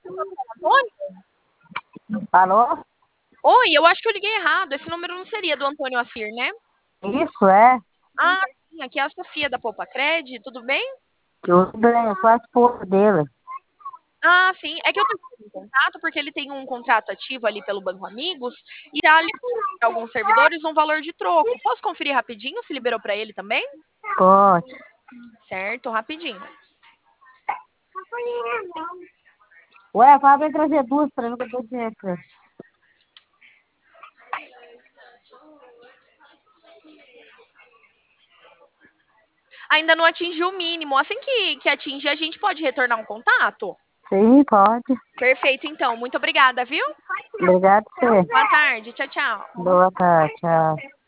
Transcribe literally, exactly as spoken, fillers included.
Antônio? Alô? Oi, eu acho que eu liguei errado. Esse número não seria do Antônio Assir, né? Isso, é? Ah, sim, aqui é a Sofia da Poupa Cred, tudo bem? Tudo bem, eu sou a esposa dele. Ah, sim. É que eu tô em contato porque ele tem um contrato ativo ali pelo Banco Amigos e tá ali para alguns servidores um valor de troco. Posso conferir rapidinho se liberou para ele também? Pode. Certo, rapidinho. Ué, fala pra ele trazer duas pra mim que eu dou dinheiro pra ele. Ainda não atingiu o mínimo. Assim que, que atingir, a gente pode retornar um contato? Sim, pode. Perfeito, então. Muito obrigada, viu? Obrigado a você. Boa tarde. Tchau, tchau. Boa tarde, tchau.